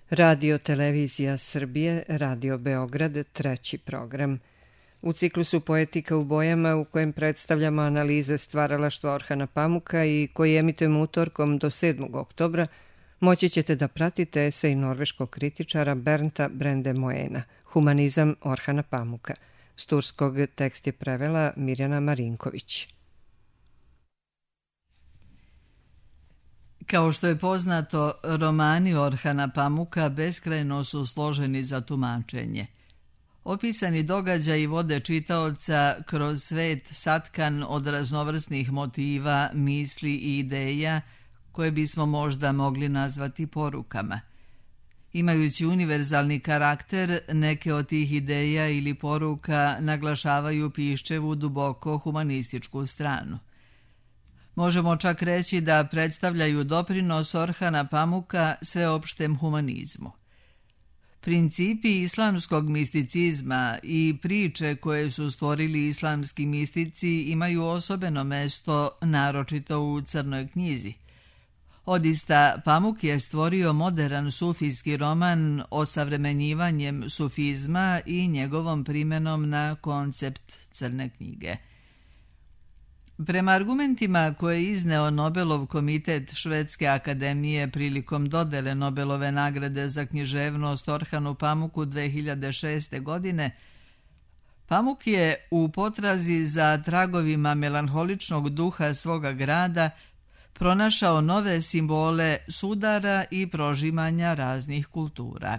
Radio Televizija Srbije, Radio Beograd, treći program. U ciklusu Poetika u bojama, u kojem predstavljamo analize stvaralaštva Orhana Pamuka i koji emitujemo utorkom do 7. oktobra, moći ćete da pratite esej norveškog kritičara Bernta Brende Moena, Humanizam Orhana Pamuka. S turskog tekst je prevela Mirjana Marinković. Kao što je poznato, romani Orhana Pamuka beskrajno su složeni za tumačenje. Opisani događaji vode čitaoca kroz svet satkan od raznovrsnih motiva, misli i ideja koje bismo možda mogli nazvati porukama. Imajući univerzalni karakter, neke od tih ideja ili poruka naglašavaju Piščevu duboko humanističku stranu. Možemo čak reći da predstavljaju doprinos Orhana Pamuka sveopštem humanizmu. Principi islamskog misticizma i priče koje su stvorili islamski mistici imaju osobeno mesto, naročito u Crnoj knjizi. Odista, Pamuk je stvorio moderan sufijski roman osavremenjivanjem sufizma i njegovom primenom na koncept Crne knjige. Prema argumentima koje je izneo Nobelov komitet Švedske akademije prilikom dodele Nobelove nagrade za književnost Orhanu Pamuku 2006. godine, Pamuk je u potrazi za tragovima melanholičnog duha svoga grada pronašao nove simbole sudara i prožimanja raznih kultura.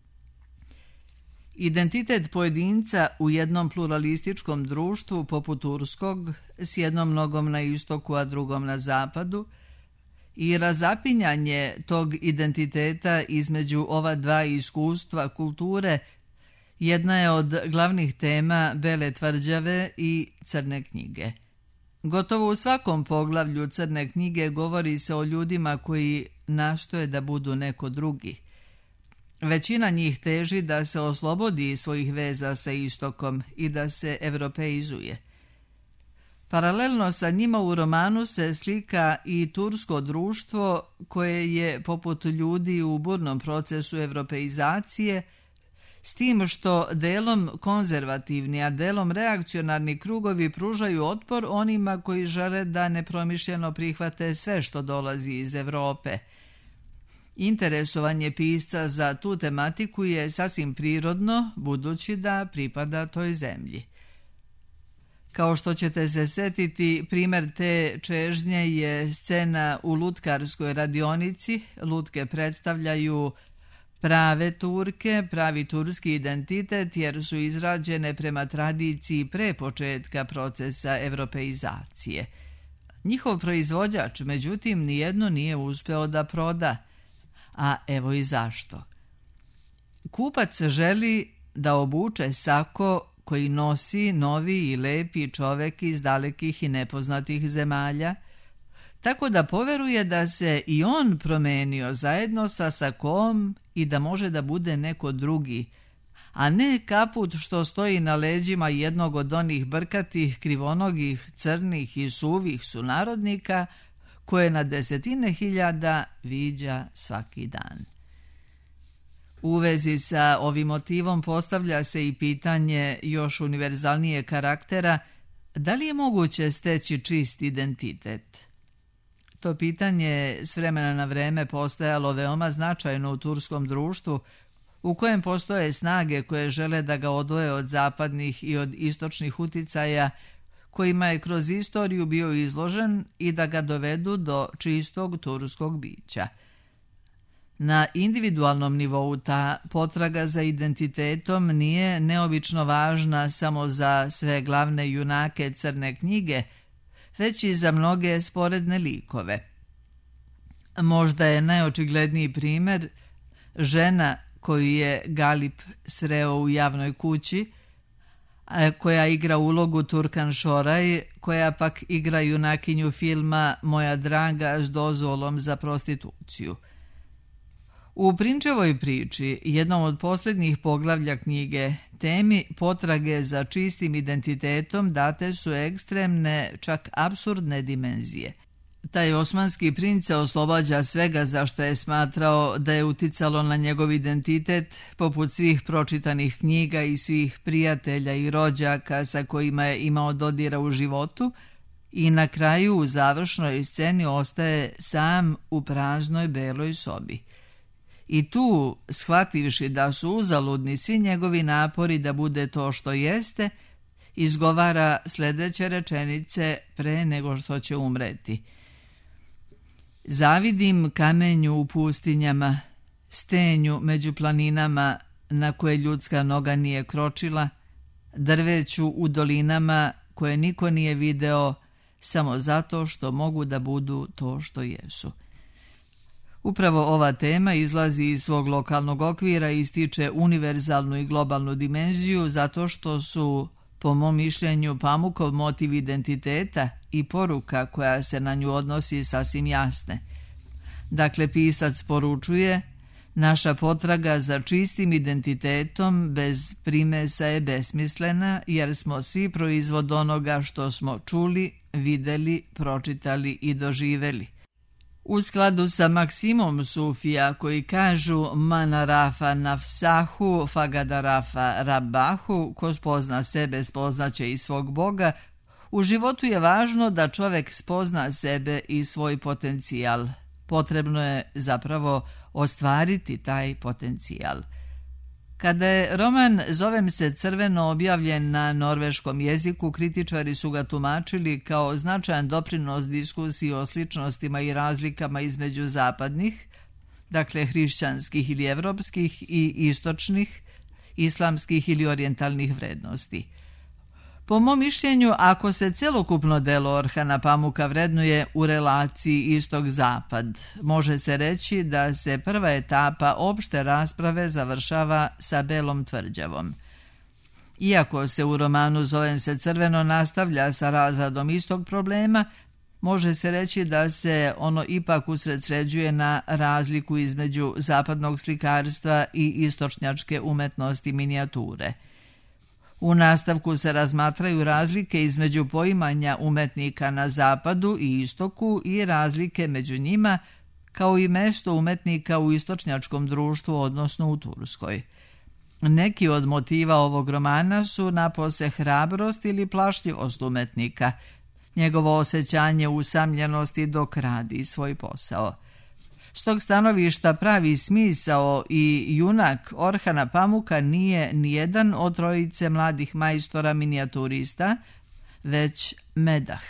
Identitet pojedinca u jednom pluralističkom društvu poput turskog, s jednom nogom na istoku, a drugom na zapadu, i razapinjanje tog identiteta između ova dva iskustva kulture jedna je od glavnih tema Bele tvrđave i Crne knjige. Gotovo u svakom poglavlju Crne knjige govori se o ljudima koji nastoje da budu neko drugi. Većina njih teži da se oslobodi svojih veza sa istokom i da se evropeizuje. Paralelno sa njima u romanu se slika i tursko društvo koje je poput ljudi u burnom procesu evropeizacije, s tim što delom konzervativni, a delom reakcionarni krugovi pružaju otpor onima koji žele da nepromišljeno prihvate sve što dolazi iz Evrope. Interesovanje pisca za tu tematiku je sasvim prirodno, budući da pripada toj zemlji. Kao što ćete se setiti, primjer te čežnje je scena u lutkarskoj radionici. Lutke predstavljaju prave Turke, pravi turski identitet, jer su izrađene prema tradiciji pre početka procesa evropeizacije. Njihov proizvođač, međutim, nijedno nije uspeo da proda. A evo i zašto. Kupac želi da obuče sako koji nosi novi i lepi čovek iz dalekih i nepoznatih zemalja, tako da poveruje da se i on promenio zajedno sa sakom i da može da bude neko drugi, a ne kaput što stoji na leđima jednog od onih brkatih, krivonogih, crnih i suvih sunarodnika koje na desetine hiljada viđa svaki dan. U vezi sa ovim motivom postavlja se i pitanje još univerzalnije karaktera, da li je moguće steći čist identitet? To pitanje s vremena na vreme postajalo veoma značajno u turskom društvu, u kojem postoje snage koje žele da ga odvoje od zapadnih i od istočnih uticaja kojima je kroz istoriju bio izložen i da ga dovedu do čistog turskog bića. Na individualnom nivou ta potraga za identitetom nije neobično važna samo za sve glavne junake Crne knjige, već i za mnoge sporedne likove. Možda je najočigledniji primjer žena koju je Galip sreo u javnoj kući, koja igra ulogu Turkan Šoraj, koja pak igra junakinju filma Moja draga s dozvolom za prostituciju. U Prinčevoj priči, jednom od posljednjih poglavlja knjige, temi potrage za čistim identitetom date su ekstremne, čak apsurdne dimenzije. Taj osmanski princ se oslobađa svega za što je smatrao da je uticalo na njegov identitet, poput svih pročitanih knjiga i svih prijatelja i rođaka sa kojima je imao dodira u životu, i na kraju u završnoj sceni ostaje sam u praznoj beloj sobi. I tu, shvativši da su uzaludni svi njegovi napori da bude to što jeste, izgovara sljedeće rečenice pre nego što će umreti. Zavidim kamenju u pustinjama, stenju među planinama na koje ljudska noga nije kročila, drveću u dolinama koje niko nije video, samo zato što mogu da budu to što jesu. Upravo ova tema izlazi iz svog lokalnog okvira i ističe univerzalnu i globalnu dimenziju zato što su, po mom mišljenju, Pamukov motiv identiteta i poruka koja se na nju odnosi sasvim jasne. Dakle, pisac poručuje: naša potraga za čistim identitetom bez primesa je besmislena, jer smo svi proizvod onoga što smo čuli, videli, pročitali i doživeli. U skladu sa maksimom Sufija koji kažu man arafa nafsahu fagad arafa rabbahu, ko spozna sebe spoznaće i svog Boga, u životu je važno da čovjek spozna sebe i svoj potencijal. Potrebno je zapravo ostvariti taj potencijal. Kada je roman Zovem se crveno objavljen na norveškom jeziku, kritičari su ga tumačili kao značajan doprinos diskusiji o sličnostima i razlikama između zapadnih, dakle hrišćanskih ili evropskih, i istočnih, islamskih ili orijentalnih vrednosti. Po mom mišljenju, ako se celokupno delo Orhana Pamuka vrednuje u relaciji istok-zapad, može se reći da se prva etapa opšte rasprave završava sa Belom tvrđavom. Iako se u romanu Zovem se crveno nastavlja sa razradom istog problema, može se reći da se ono ipak usredsređuje na razliku između zapadnog slikarstva i istočnjačke umetnosti minijature. U nastavku se razmatraju razlike između poimanja umetnika na zapadu i istoku i razlike među njima, kao i mesto umetnika u istočnjačkom društvu, odnosno u Turskoj. Neki od motiva ovog romana su napose hrabrost ili plašljivost umetnika, njegovo osjećanje usamljenosti dok radi svoj posao. S tog stanovišta pravi smisao i junak Orhana Pamuka nije nijedan od trojice mladih majstora minijaturista, već Medah.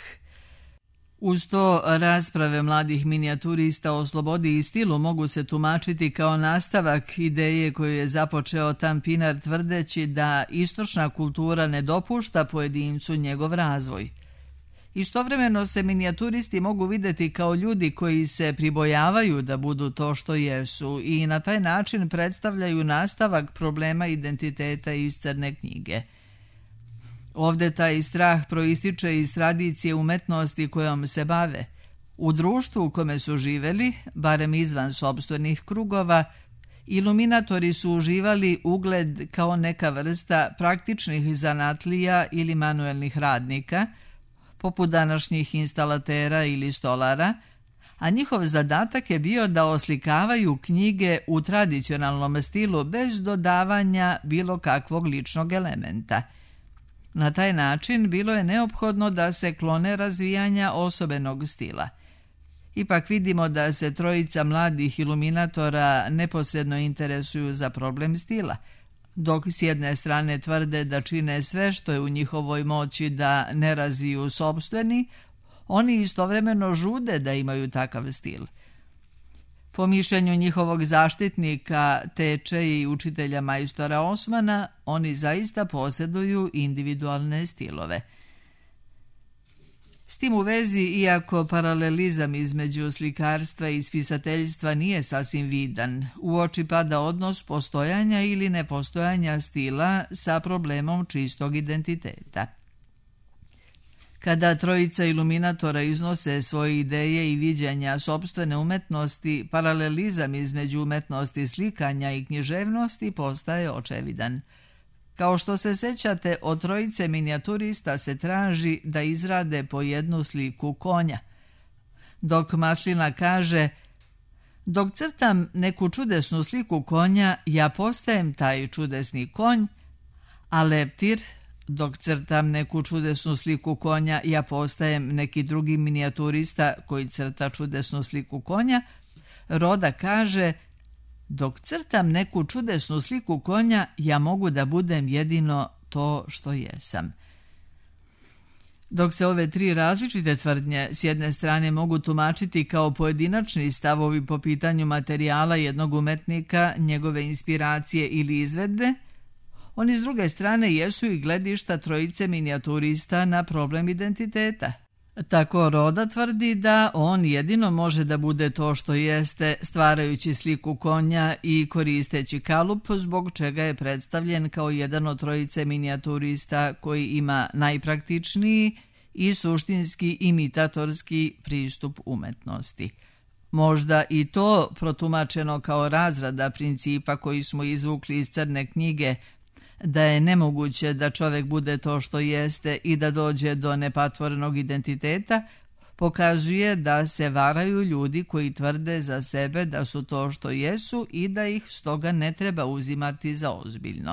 Uz to, rasprave mladih minijaturista o slobodi i stilu mogu se tumačiti kao nastavak ideje koju je započeo Tanpinar tvrdeći da istočna kultura ne dopušta pojedincu njegov razvoj. Istovremeno se minijaturisti mogu vidjeti kao ljudi koji se pribojavaju da budu to što jesu i na taj način predstavljaju nastavak problema identiteta iz Crne knjige. Ovdje taj strah proističe iz tradicije umetnosti kojom se bave. U društvu u kome su živeli, barem izvan sopstvenih krugova, iluminatori su uživali ugled kao neka vrsta praktičnih zanatlija ili manuelnih radnika, poput današnjih instalatera ili stolara, a njihov zadatak je bio da oslikavaju knjige u tradicionalnom stilu bez dodavanja bilo kakvog ličnog elementa. Na taj način bilo je neophodno da se klone razvijanja osobenog stila. Ipak vidimo da se trojica mladih iluminatora neposredno interesuju za problem stila, dok s jedne strane tvrde da čine sve što je u njihovoj moći da ne razviju sopstveni, oni istovremeno žude da imaju takav stil. Po mišljenju njihovog zaštitnika, teče i učitelja majstora Osmana, oni zaista posjeduju individualne stilove. S tim u vezi, iako paralelizam između slikarstva i spisateljstva nije sasvim vidan, u oči pada odnos postojanja ili nepostojanja stila sa problemom čistog identiteta. Kada trojica iluminatora iznose svoje ideje i viđanja sopstvene umetnosti, paralelizam između umetnosti slikanja i književnosti postaje očevidan. Kao što se sećate, od trojice minijaturista se traži da izrade po jednu sliku konja. dok Maslina kaže: dok crtam neku čudesnu sliku konja, ja postajem taj čudesni konj, a Leptir: dok crtam neku čudesnu sliku konja, ja postajem neki drugi minijaturista koji crta čudesnu sliku konja. Roda kaže: dok crtam neku čudesnu sliku konja, ja mogu da budem jedino to što jesam. Dok se ove tri različite tvrdnje s jedne strane mogu tumačiti kao pojedinačni stavovi po pitanju materijala jednog umetnika, njegove inspiracije ili izvedbe, oni s druge strane jesu i gledišta trojice minijaturista na problem identiteta. Tako Roda tvrdi da on jedino može da bude to što jeste, stvarajući sliku konja i koristeći kalup, zbog čega je predstavljen kao jedan od trojice minijaturista koji ima najpraktičniji i suštinski imitatorski pristup umetnosti. Možda i to protumačeno kao razrada principa koji smo izvukli iz Crne knjige, da je nemoguće da čovjek bude to što jeste i da dođe do nepatvorenog identiteta, pokazuje da se varaju ljudi koji tvrde za sebe da su to što jesu i da ih stoga ne treba uzimati za ozbiljno.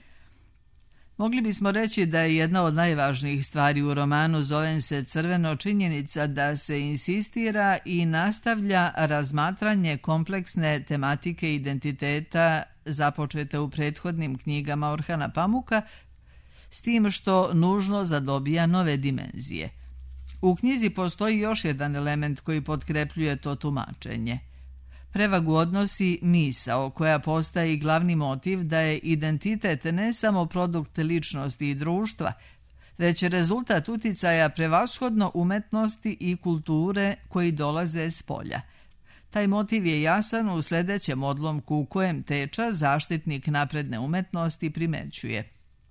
Mogli bismo reći da je jedna od najvažnijih stvari u romanu Zovem se crveno činjenica da se insistira i nastavlja razmatranje kompleksne tematike identiteta započete u prethodnim knjigama Orhana Pamuka, s tim što nužno zadobija nove dimenzije. U knjizi postoji još jedan element koji potkrepljuje to tumačenje. Prevagu odnosi misao koja postaje i glavni motiv da je identitet ne samo produkt ličnosti i društva, već rezultat uticaja prevashodno umetnosti i kulture koji dolaze s polja. Taj motiv je jasan u sljedećem odlomku u kojem Teča, zaštitnik napredne umetnosti, primećuje: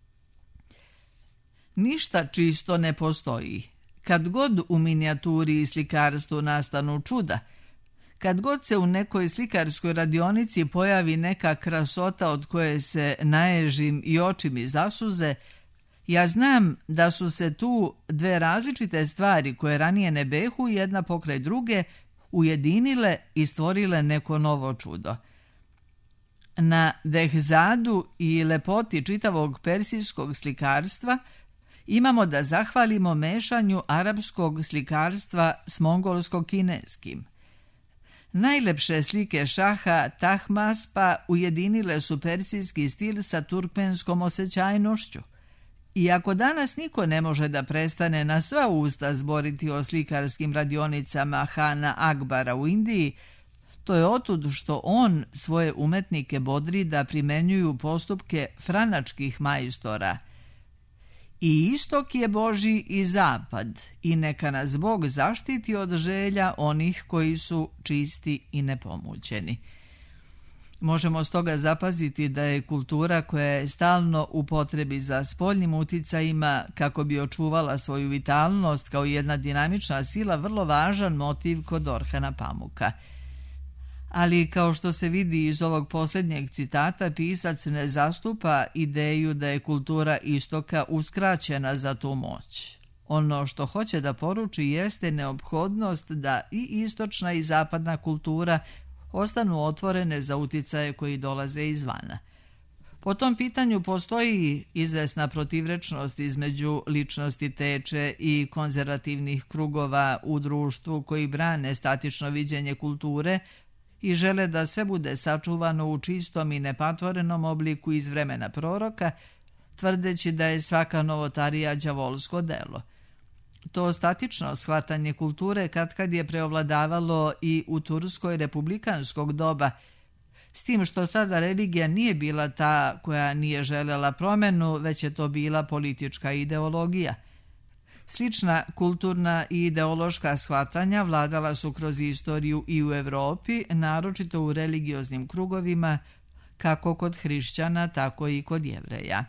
ništa čisto ne postoji. Kad god u minijaturi i slikarstvu nastanu čuda, kad god se u nekoj slikarskoj radionici pojavi neka krasota od koje se naježim i oči mi zasuze, ja znam da su se tu dve različite stvari koje ranije ne behu jedna pokraj druge ujedinile i stvorile neko novo čudo. Na Behzadu i lepoti čitavog persijskog slikarstva imamo da zahvalimo mešanju arapskog slikarstva s mongolsko-kineskim. Najlepše slike šaha Tahmaspa ujedinile su persijski stil sa turkmenskom osjećajnošću. Iako danas niko ne može da prestane na sva usta zboriti o slikarskim radionicama Hana Akbara u Indiji, to je otud što on svoje umetnike bodri da primenjuju postupke franačkih majstora. I istok je Božji i zapad, i neka nas Bog zaštiti od želja onih koji su čisti i nepomućeni. Možemo stoga zapaziti da je kultura koja je stalno u potrebi za spoljnim uticajima kako bi očuvala svoju vitalnost kao jedna dinamična sila vrlo važan motiv kod Orhana Pamuka. Ali kao što se vidi iz ovog posljednjeg citata, pisac ne zastupa ideju da je kultura istoka uskraćena za tu moć. Ono što hoće da poruči jeste neophodnost da i istočna i zapadna kultura ostanu otvorene za uticaje koji dolaze izvana. Po tom pitanju postoji izvesna protivrečnost između ličnosti Teče i konzervativnih krugova u društvu koji brane statično viđenje kulture i žele da sve bude sačuvano u čistom i nepatvorenom obliku iz vremena proroka, tvrdeći da je svaka novotarija đavolsko delo. To statično shvatanje kulture katkad je preovladavalo i u Turskoj republikanskog doba, s tim što tada religija nije bila ta koja nije željela promjenu, već je to bila politička ideologija. Slična kulturna i ideološka shvatanja vladala su kroz istoriju i u Europi, naročito u religioznim krugovima, kako kod hrišćana, tako i kod Jevreja.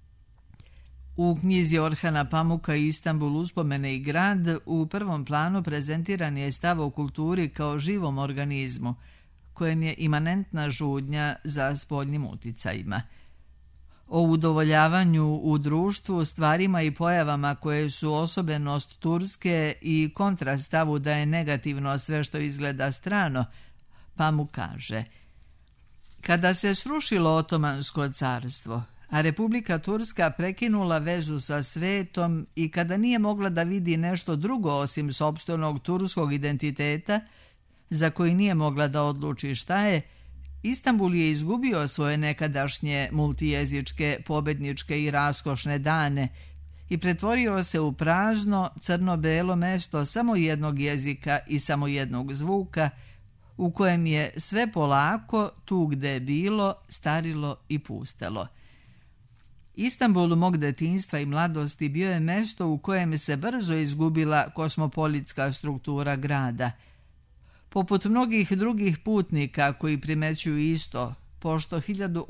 U knjizi Orhana Pamuka Istanbul uspomene i grad u prvom planu prezentiran je stav o kulturi kao živom organizmu, kojem je imanentna žudnja za spoljnim uticajima. o udovoljavanju u društvu stvarima i pojavama koje su osobenost Turske i kontrastavu da je negativno sve što izgleda strano, Pamuk kaže: kada se srušilo Otomansko carstvo, a Republika Turska prekinula vezu sa svetom i kada nije mogla da vidi nešto drugo osim sopstvenog turskog identiteta, za koji nije mogla da odluči šta je, Istanbul je izgubio svoje nekadašnje multijezičke, pobedničke i raskošne dane i pretvorio se u prazno, crno-belo mesto samo jednog jezika i samo jednog zvuka, u kojem je sve polako, tu gde je bilo, starilo i pustelo. Istanbul mog detinjstva i mladosti bio je mesto u kojem se brzo izgubila kosmopolitska struktura grada. Poput mnogih drugih putnika koji primećuju isto, pošto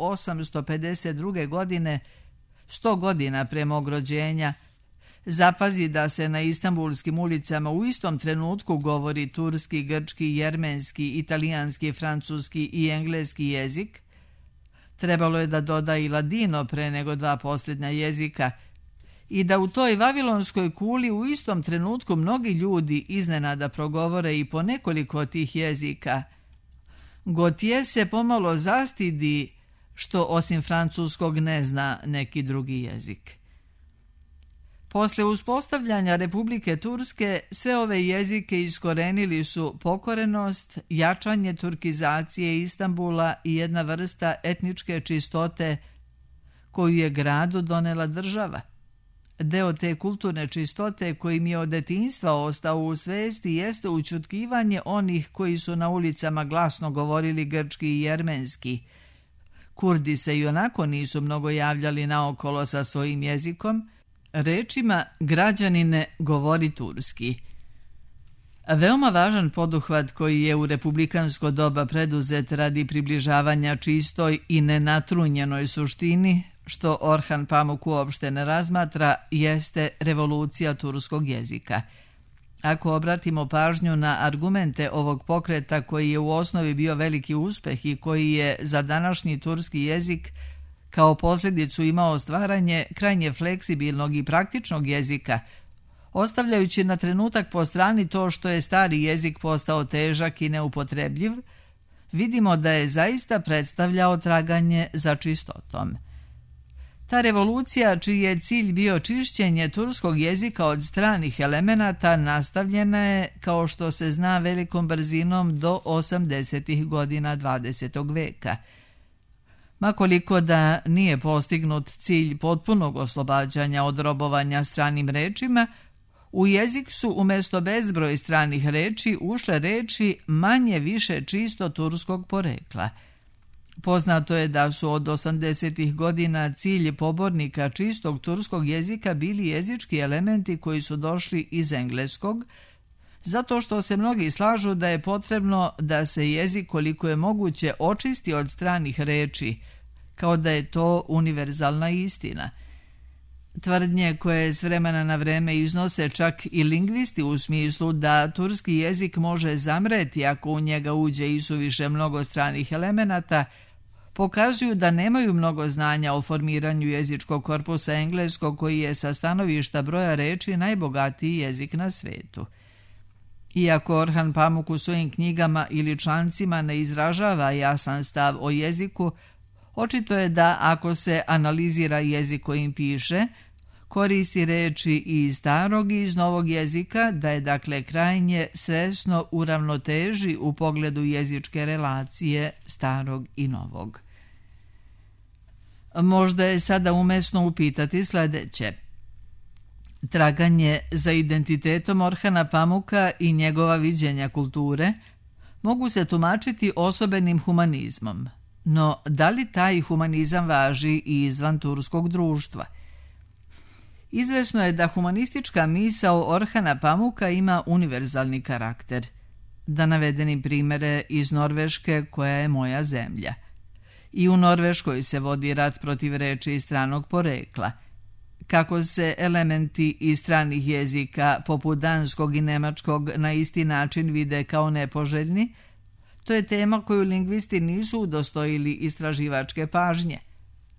1852. godine, 100 godina pre mog rođenja, zapazi da se na istambulskim ulicama u istom trenutku govori turski, grčki, jermenski, italijanski, francuski i engleski jezik, trebalo je da doda i ladino pre nego dva posljednja jezika, i da u toj vavilonskoj kuli u istom trenutku mnogi ljudi iznenada progovore i po nekoliko tih jezika. Gautier se pomalo zastidi što osim francuskog ne zna neki drugi jezik. Posle uspostavljanja Republike Turske sve ove jezike iskorenili su pokorenost, jačanje turkizacije Istanbula i jedna vrsta etničke čistote koju je gradu donela država. Deo te kulturne čistote koji mi je od detinjstva ostao u svesti jeste ućutkivanje onih koji su na ulicama glasno govorili grčki i jermenski. Kurdi se i onako nisu mnogo javljali naokolo sa svojim jezikom, rečima građanine govori turski. Veoma važan poduhvat koji je u republikansko doba preduzet radi približavanja čistoj i nenatrunjenoj suštini, što Orhan Pamuk uopšte ne razmatra, jeste revolucija turskog jezika. Ako obratimo pažnju na argumente ovog pokreta koji je u osnovi bio veliki uspeh i koji je za današnji turski jezik kao posljedicu imao stvaranje krajnje fleksibilnog i praktičnog jezika, ostavljajući na trenutak po strani to što je stari jezik postao težak i neupotrebljiv, vidimo da je zaista predstavljao traganje za čistotom. Ta revolucija, čiji je cilj bio čišćenje turskog jezika od stranih elemenata, nastavljena je, kao što se zna, velikom brzinom do 80. godina 20. veka. Makoliko da nije postignut cilj potpunog oslobađanja od robovanja stranim rečima, u jezik su umjesto bezbroj stranih reči ušle reči manje više čisto turskog porekla. Poznato je da su od 80. godina cilj pobornika čistog turskog jezika bili jezički elementi koji su došli iz engleskog, zato što se mnogi slažu da je potrebno da se jezik koliko je moguće očisti od stranih reči, kao da je to univerzalna istina. Tvrdnje koje s vremena na vreme iznose čak i lingvisti u smislu da turski jezik može zamreti ako u njega uđe isuviše mnogo stranih elemenata, pokazuju da nemaju mnogo znanja o formiranju jezičkog korpusa engleskog koji je sa stanovišta broja reči najbogatiji jezik na svetu. Iako Orhan Pamuk u svojim knjigama ili člancima ne izražava jasan stav o jeziku, očito je da ako se analizira jezik kojim piše, koristi reči i iz starog i iz novog jezika, da je dakle krajnje svesno uravnoteži u pogledu jezičke relacije starog i novog. Možda je sada umesno upitati sljedeće. Traganje za identitetom Orhana Pamuka i njegova viđenja kulture mogu se tumačiti osobenim humanizmom, no da li taj humanizam važi i izvan turskog društva? Izvesno je da humanistička misao Orhana Pamuka ima univerzalni karakter. Da navedenim primere iz Norveške, koja je moja zemlja. I u Norveškoj se vodi rat protiv reči stranog porekla. Kako se elementi iz stranih jezika, poput danskog i nemačkog, na isti način vide kao nepoželjni, to je tema koju lingvisti nisu udostojili istraživačke pažnje.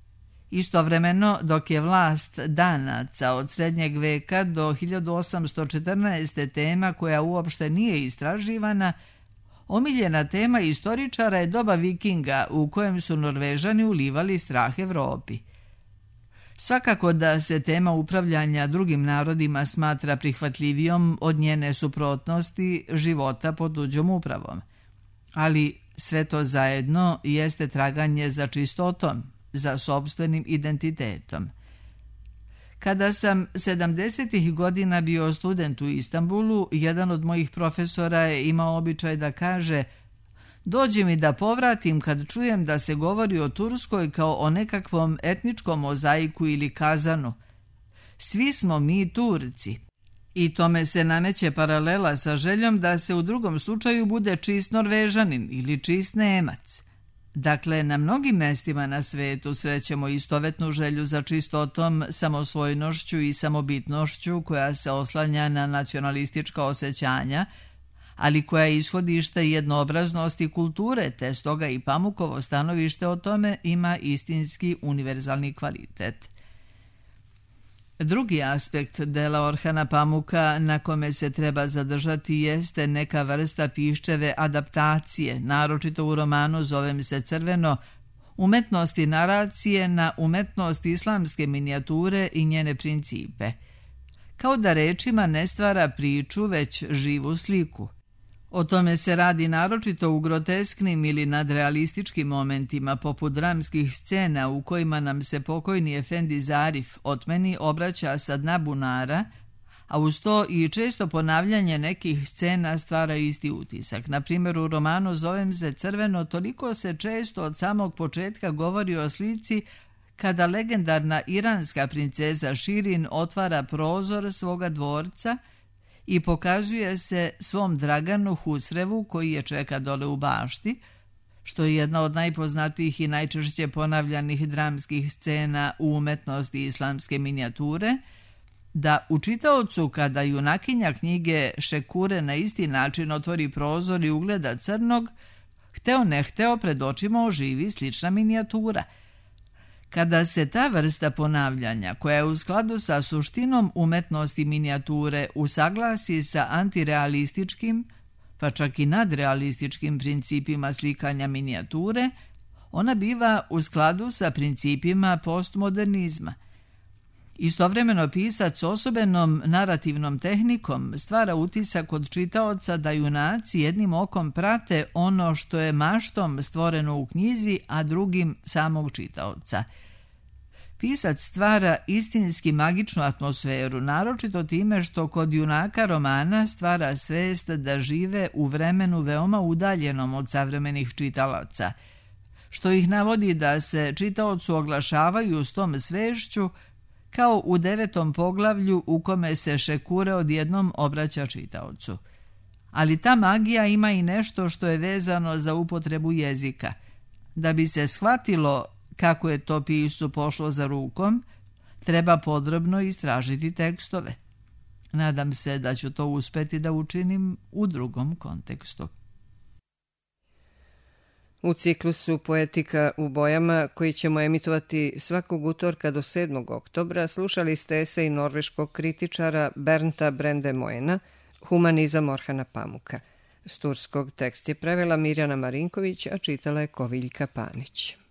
Istovremeno, dok je vlast Danaca od srednjeg veka do 1814. tema koja uopšte nije istraživana, omiljena tema istoričara je doba Vikinga u kojem su Norvežani ulivali strah Evropi. Svakako da se tema upravljanja drugim narodima smatra prihvatljivijom od njene suprotnosti života pod tuđom upravom. Ali sve to zajedno jeste traganje za čistotom, za sopstvenim identitetom. Kada sam 70. godina bio student u Istanbulu, jedan od mojih profesora je imao običaj da kaže: dođe mi da povratim kad čujem da se govori o Turskoj kao o nekakvom etničkom mozaiku ili kazanu. Svi smo mi Turci. I tome se nameće paralela sa željom da se u drugom slučaju bude čist Norvežanin ili čist Nemac. Dakle, na mnogim mestima na svetu srećemo istovetnu želju za čistotom, samosvojnošću i samobitnošću koja se oslanja na nacionalistička osjećanja, ali koja je ishodište jednoobraznosti kulture, te stoga i Pamukovo stanovište o tome ima istinski univerzalni kvalitet. Drugi aspekt dela Orhana Pamuka na kome se treba zadržati jeste neka vrsta piščeve adaptacije, naročito u romanu Zovem se crveno, umetnosti naracije na umetnost islamske minijature i njene principe. Kao da rečima ne stvara priču, već živu sliku. O tome se radi naročito u grotesknim ili nadrealističkim momentima, poput dramskih scena u kojima nam se pokojni Efendi Zarif otmeni obraća sa dna bunara, a uz to i često ponavljanje nekih scena stvara isti utisak. Na primjer, u romanu Zovem se crveno toliko se često od samog početka govori o slici kada legendarna iranska princeza Širin otvara prozor svoga dvorca i pokazuje se svom Draganu Husrevu koji je čeka dole u bašti, što je jedna od najpoznatijih i najčešće ponavljanih dramskih scena u umetnosti islamske minijature, da u čitaocu kada junakinja knjige Šekure na isti način otvori prozor i ugleda crnog, hteo ne hteo pred očima oživi slična minijatura. Kada se ta vrsta ponavljanja, koja je u skladu sa suštinom umetnosti minijature, usaglasi sa antirealističkim, pa čak i nadrealističkim principima slikanja minijature, ona biva u skladu sa principima postmodernizma. Istovremeno pisac osobenom narativnom tehnikom stvara utisak kod čitaoca da junaci jednim okom prate ono što je maštom stvoreno u knjizi, a drugim samog čitaoca. Pisac stvara istinski magičnu atmosferu, naročito time što kod junaka romana stvara svest da žive u vremenu veoma udaljenom od savremenih čitalaca, što ih navodi da se čitaocu oglašavaju s tom svešću, kao u 9. poglavlju u kome se Šekure odjednom obraća čitaocu. Ali ta magija ima i nešto što je vezano za upotrebu jezika. Da bi se shvatilo kako je to piscu pošlo za rukom, treba podrobno istražiti tekstove. Nadam se da ću to uspeti da učinim u drugom kontekstu. U ciklusu Poetika u bojama, koji ćemo emitovati svakog utorka do 7. oktobra, slušali ste esej norveškog kritičara Bernta Brende-Moena Humanizam Orhana Pamuka. S turskog tekst je prevela Mirjana Marinković, a čitala je Koviljka Panić.